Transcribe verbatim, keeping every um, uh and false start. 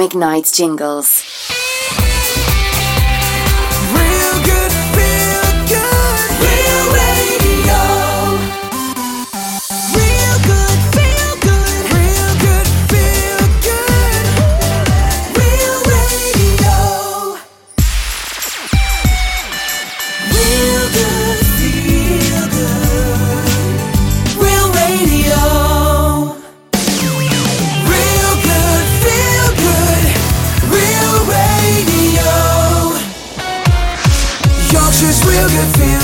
Dynamic Nights jingles. Real good, feel good, real radio. Real good, feel good, real good, feel good, real radio. Real good, feel good, real radio. Real good, feel good, real radio. Yorkshire's real good, feel